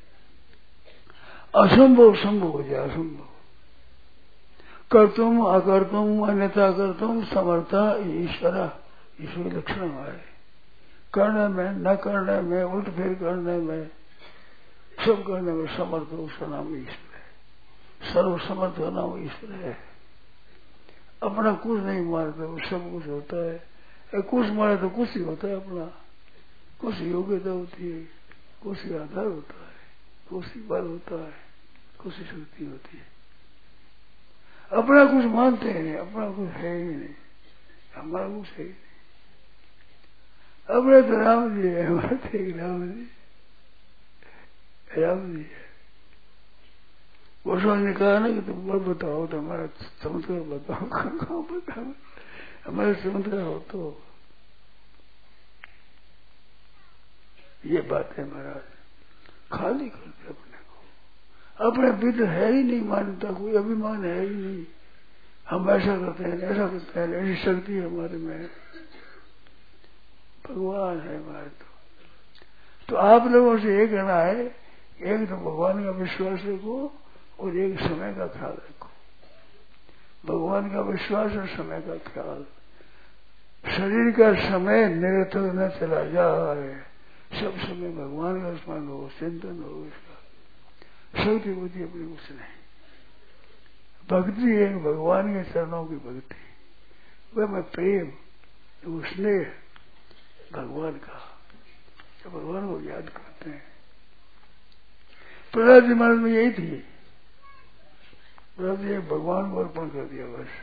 है। असंभव संभव हो जाए, असंभव कर तुम अकर तुम अन्यथा कर तुम समर्था ईश्वरा, ईश्वर लक्षण है। करने में, न करने में, उल्ट फेर करने में, सब करने में समर्थ, उसका नाम ईश्वर है। सर्व समर्थ का नाम ईश्वर है। अपना कुछ नहीं मारते, वो सब कुछ होता है। कुछ मारे तो कुछ ही होता है, अपना कुछ योग्यता होती है, कुछ ही आधार होता है, कुछ ही बल होता है, कुछ ही शक्ति होती है। अपना कुछ मानते ही नहीं, अपना कुछ है ही नहीं, हमारा कुछ है ही नहीं। अपने तो राम जी है, हमारे तो एक राम जी, राम जी है। वो ने कहा ना कि तुम बल बताओ, तो हमारा चमत्कार बताओ, कहाँ बताओ, हमारे चमत्कार हो तो ये बात है महाराज। खाली करते अपने को, अपने भीतर है ही नहीं मान्यता, कोई अभिमान है ही नहीं। हम ऐसा करते हैं, ऐसा करते हैं, ऐसी शक्ति है हमारे में, भगवान है हमारे। तो तो आप लोगों से ये कहना है, एक तो भगवान का विश्वास रखो और एक समय का ख्याल रखो। भगवान का विश्वास और समय का ख्याल। शरीर का समय निरर्थक न चला जाए, सब समय भगवान का स्मरण हो, चिंतन हो, इसका शक्ति बुद्धि अपनी कुछ नहीं। भक्ति है भगवान के चरणों की भक्ति, वह मैं प्रेम, वो स्नेह भगवान का, तो भगवान को याद करते हैं। प्रहलाद जी महाराज में यही थी, प्रहलाद जी भगवान को अर्पण कर दिया बस।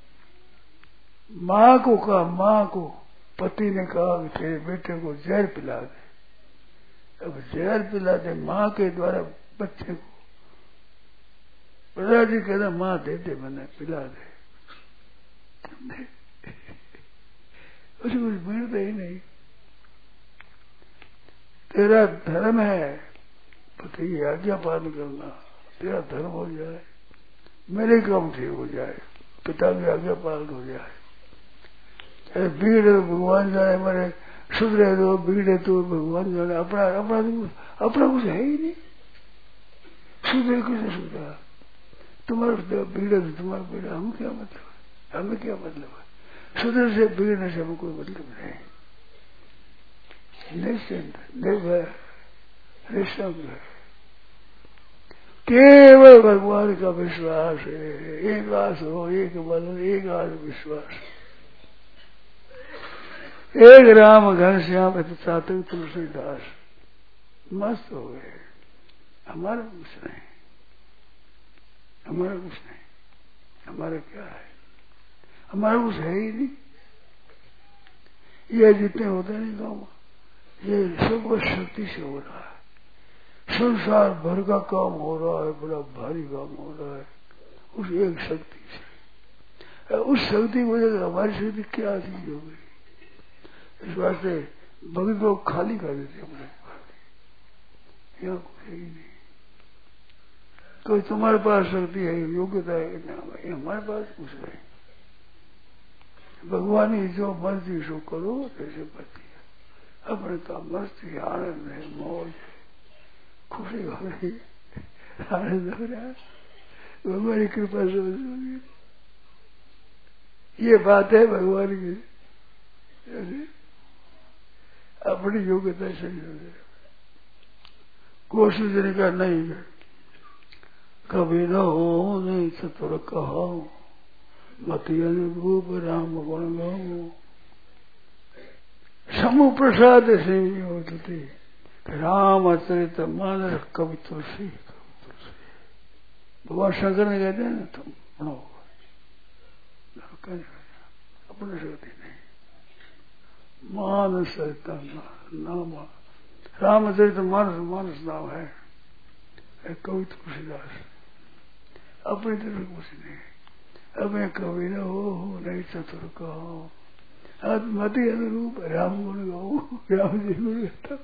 माँ को कहा, माँ को पति ने कहा कि तेरे बेटे को जहर पिला दे। अब जहर पिला दे माँ के द्वारा बच्चे को, प्रहलाद जी कहना माँ दे दे, मैंने पिला दे, उसे कुछ मिलता ही नहीं। तेरा धर्म है पति की आज्ञा पालन करना, तेरा धर्म हो जाए, मेरे काम ठीक हो जाए, पिता की आज्ञा पालन हो जाए। अरे बिगड़े तो भगवान जाने, मेरे सुधरे तो बिगड़े तो भगवान जाने। अपना अपना अपना कुछ है ही नहीं, सुधरे किसे सुधरा, तुम्हारा बिगड़े तो तुम्हारा बिगड़ा, हम क्या मतलब है, हमें क्या मतलब है, सुधर से बिगड़ने से हमें कोई मतलब नहीं। निश्चिंत, निर्भय, निसंग, केवल भगवान का विश्वास है। एक आस हो, एक बल, एक आस विश्वास, एक राम घनश्याम चातक तुलसीदास। मस्त हो गए। हमारा कुछ नहीं, हमारा कुछ नहीं, हमारा क्या है। हमारे कुछ है ही नहीं। ये जितने होते नहीं काम, ये सब शक्ति से हो रहा है। संसार भर का काम हो रहा है, बड़ा भारी काम हो रहा है उस एक शक्ति से। उस शक्ति की वजह से हमारी शक्ति क्या चीज हो गई। इस वास्ते भगत को खाली कर देते हम लोग, यहाँ कुछ है ही नहीं। तो तुम्हारे पास शक्ति है, योग्यता है, नाम है, हमारे पास कुछ नहीं। भगवान ही जो मर्जी सो करो जैसे बची है, अपने का मस्ती आनंद है, मौज है, खुशी हो रही है, आनंद हो रहा है, भगवान की कृपा से होगी। ये बात है भगवान की, अपनी योग्यता से कोशिश नहीं कर, नहीं कर, कभी न हो नहीं चतुर कहो, मति अनुरूप राम गुण गाओ। समूह प्रसाद सिंह होती रामचरित मानस कवि तुलसी, कवि तुलसी। भगवान शंकर ने कहते हैं ना, तुम पढ़ो, अपने शक्ति नहीं। मानस नाम रामचरित मानस, मानस नाम है कवि तुलसीदास। अपनी तरफ कुछ नहीं। अब मैं कवि न हो, हो नहीं चतुर कहो, मति अनुरूप राम गुण गाओ। राम जी गुण गाता।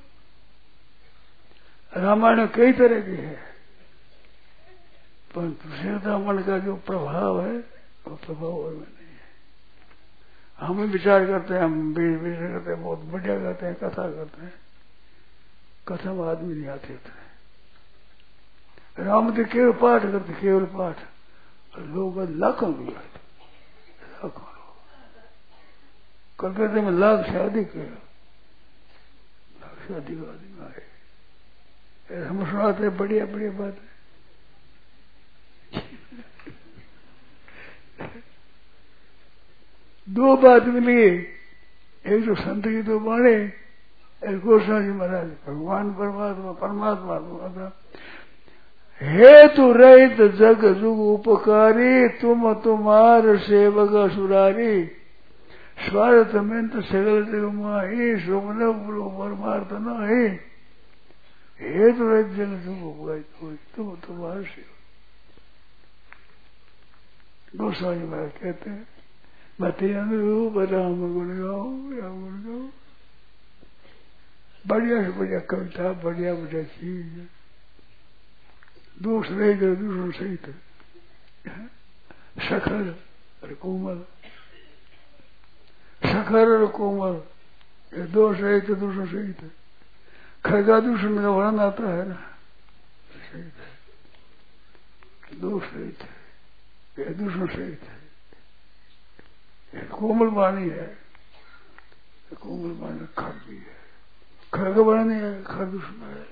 रामायण कई तरह की है, परंतु श्रीरामन का जो प्रभाव है वो प्रभाव और में नहीं है। हम विचार करते हैं, हम विचार करते हैं, बहुत बढ़िया करते हैं, कथा करते हैं, कथा में आदमी नहीं आते थे। राम तो केवल पाठ करते, केवल पाठ, और लोग लाखों भी आते, लाखों लोग कलकत्ते में लाख से अधिक, लाख से अधिक आदमी आए। हम सुनाते बढ़िया बढ़िया बात है। दो बात मिली, एक तो संत की दो बाणे, एक गोस्वामी जी महाराज। भगवान परमात्मा परमात्मा था, हेतु रहित जग जुग उपकारी, तुम तुम्हार सेवक सुरारी, स्वार्थ में तो सगल जग माही, सुमन गुरु परमार्थ नहीं। हेतु रहित जग जुग उपकारी, तुम तुम्हार सेवक। गोस्वामी महाराज कहते हैं, मति अनुरूप राम गुण गाओ, राम गुण गाओ। बढ़िया से बढ़िया कविता, बढ़िया बढ़िया चीज, दोष रह गए दूसरों सहित, सखर और कोमल, सखर और कोमल, ये दोष रहे थे दूसरों सहित। खरगा दूषण का वर्णन आता है ना, सहित है, दोष रहित है, ये दूसरों सहित है। ये कोमल वाणी है, कोमल वाणी खर भी है, खरग वाणी है, खर दूषण है,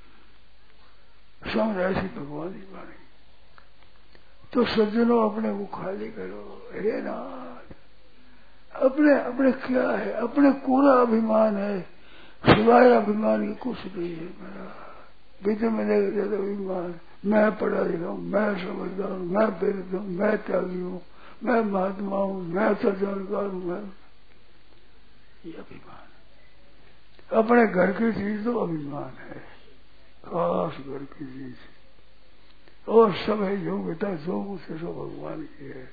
समझ ऐसी भगवान की वाणी। तो सज्जनों अपने को खाली करो, हे नाथ। अपने अपने क्या है, अपने पूरा अभिमान है, सिवाय अभिमान की कुछ नहीं है। मेरा बीते में ज्यादा अभिमान, मैं पढ़ा लिखा हूँ, मैं समझदार हूँ, मैं प्रेरित हूँ, मैं त्यागी हूँ, मैं महात्मा हूँ, मैं सज्जनकार हूँ, मैं, ये अभिमान। अपने घर की चीज तो अभिमान है, खास घर की चीज, और सब है योग्यता जो उसे सब भगवान की है।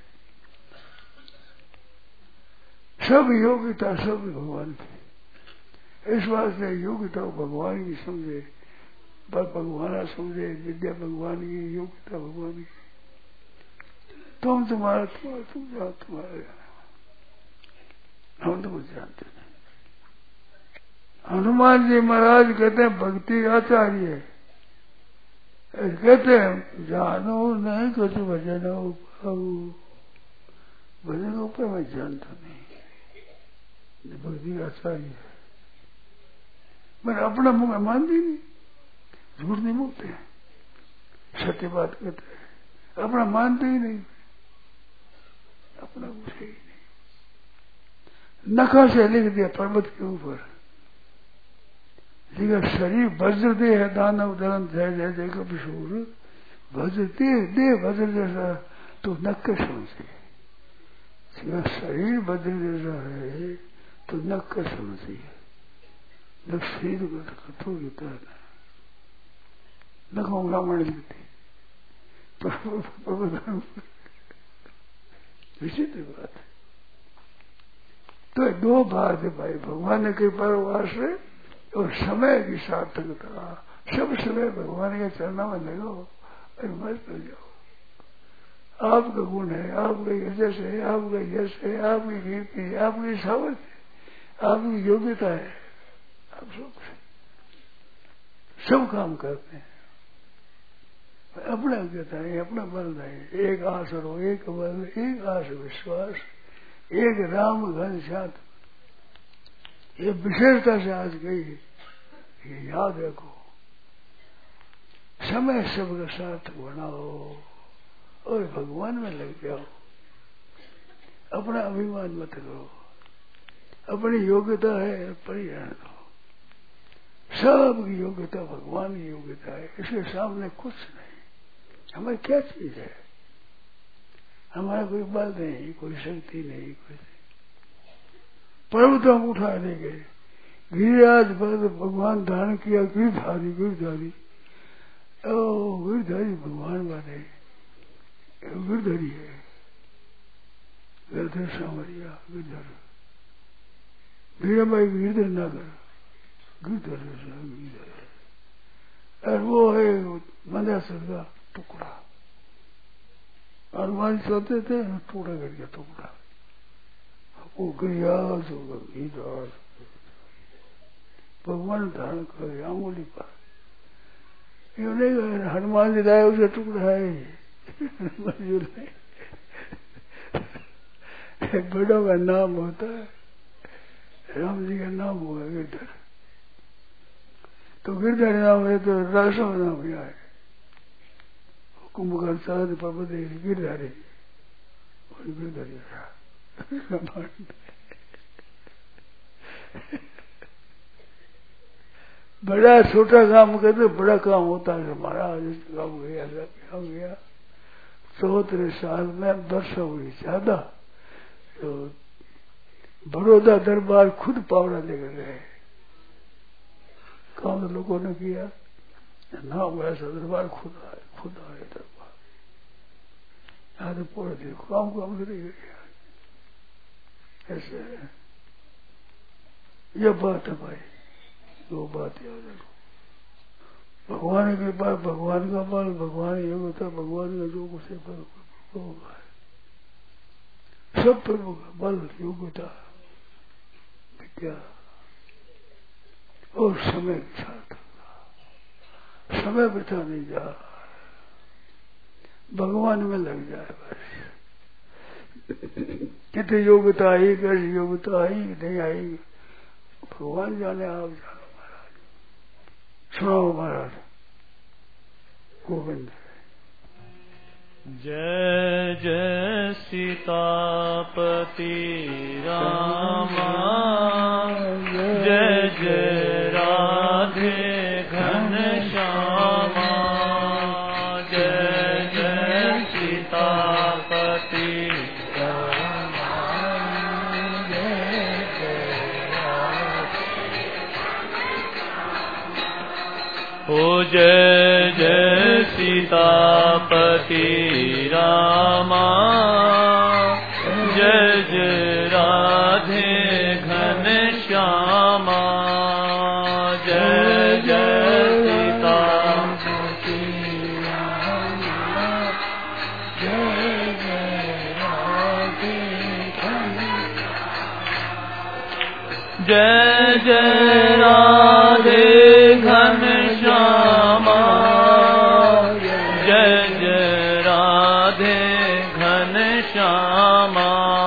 सब योग्यता सब भगवान की। इस वास्ते योग्यता भगवान की समझे, पर भगवान समझे, विद्या भगवान की, योग्यता भगवान की। तुम तुम्हारा तुम्हारा तुम जाओ, तुम्हारा हम तो कुछ जानते नहीं। हनुमान जी महाराज कहते हैं भक्ति आचार्य है, कहते हैं जानो नहीं कुछ भजन भजन के ऊपर मैं जानता नहीं, भक्ति आचार्य है। मैंने अपना मुंह में मानती नहीं, झूठ नहीं बोलते, सत्य बात कहते हैं, अपना मानते ही नहीं, अपना कुछ ही नहीं। नखा से लिख दिया पर्वत के ऊपर, लेकिन शरीर वज्र दे है, दानव दरन जय जय जय का विशूर, वज्र दे दे वज्र जैसा, तो नक्के समझे शरीर बदल जैसा है तो नक का समझिए, नक शरीर को कठोर होता है, नखों ब्राह्मण देती विचित्र बात है। तो दो बात है भाई, भगवान के परवास है और समय की सार्थकता। सब समय भगवान के चरणों में लगो और मस्त हो जाओ। आपका गुण है, आपका यश है, आपका यश है, आपकी कीर्ति है, आपकी सामर्थ्य है, आपकी योग्यता है, आप सब सब काम करते हैं। अपना योग्यता है, अपना बल है। एक आस रो, एक बल, एक आस विश्वास, एक राम घन साथ। ये विशेषता से आज गई, ये याद रखो। समय सबका साथ बनाओ और भगवान में लग जाओ। अपना अभिमान मत करो, अपनी योग्यता है परिहरण दो। सबकी योग्यता भगवान की योग्यता है, इसके सामने कुछ नहीं। हमारी क्या चीज है? हमारा कोई बल नहीं, कोई शक्ति नहीं, कोई पर्वत हम उठा ले गए। गिरिराज पर भगवान धारण किया, गिरधारी गिरधारी ओ गिरधारी भगवान बने, गिरधारी है, गिरधर सामरिया गिरधर, मीराबाई गिरधर ना कर, गिरधर गिरधर। और वो है मंदासुर का टुकड़ा। हनुमान सोते थे टुकड़ा कर गया, टुकड़ा वो गिरिराज होगा, गिरिराज भगवान धारण कर गया अंगुली पर। ये नहीं हनुमान जी लाए उसे टुकड़ा है बड़ों का नाम होता है, राम जी का नाम हुआ गिरधर। तो गिरधर नाम है तो रासो नाम यहाँ है। कुंभकर्ण सरद पर्वत गिरधारी और गिरधारी बड़ा छोटा काम करते बड़ा काम होता है। महाराज काम गया काम गया चौहत्तर साल में वर्ष हुई ज्यादा, तो बड़ौदा दरबार खुद पावड़ा लेकर गए। काम लोगों ने किया ना, वैसा दरबार खुद आए, खुद आए दरबार यहाँ तो पूरा देखो काम काम कर गया। ऐसे यह बात है भाई, दो बात याद रखो। भगवान के पास भगवान का बल, भगवान योग्यता, भगवान का जो कुछ है प्रभु है, सब प्रभु का बल योग्यता विद्या और समय के साथ समय वृथा नहीं जा, भगवान में लग जाए बस। कितनी योग्यता आई, कैसी योग्यता आई नहीं आई, भगवान जाने, आप जानो। महाराज सुनाओ महाराज गोविंद। जय जय सीतापति रामा, जय जय राधे घनश्यामा, जय जय सीतापति रामा, जय जय ओ जय जय सीतापति रामा, जय जय राधे घनश्यामा, जय जय सीतापति रामा, जय जय राधे घनश्यामा, जय जय राधे घनश्यामा, जय जय राधे घनश्यामा,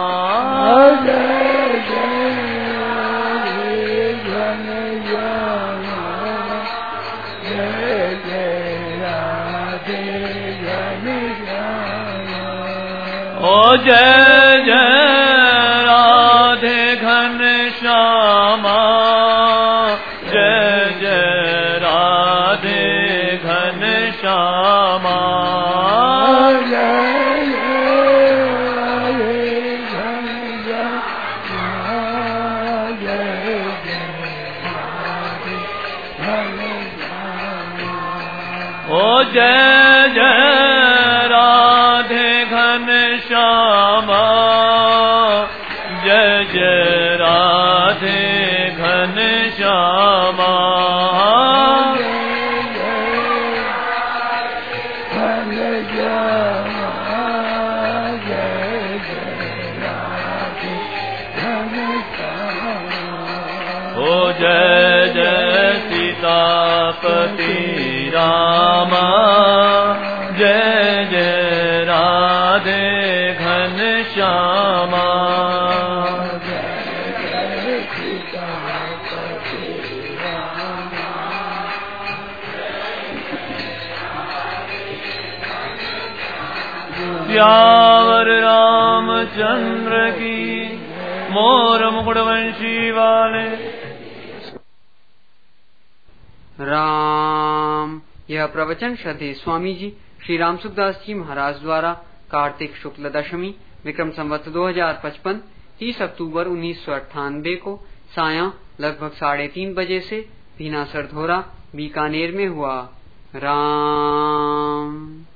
जय जय राधे घनश्यामा, ओ जय जय राधे घनश्यामा, जय जय राधे घनश्यामा, जय जय राधे घनश्यामा, जय जय राधे घनश्यामा जय जय राधे घनश्यामा ओ जय जय सीतापति रामा जय जय राधे घनश्यामा सियावर रामचंद्र की मोर मुकुटवंशी वाले राम। यह प्रवचन श्रद्धेय स्वामी जी श्री राम सुखदास जी महाराज द्वारा कार्तिक शुक्ल दशमी विक्रम संवत दो हजार पचपन तीस अक्टूबर उन्नीस सौ अट्ठानबे को सायं लगभग साढ़े तीन बजे से भीनासर धोरा बीकानेर में हुआ। राम।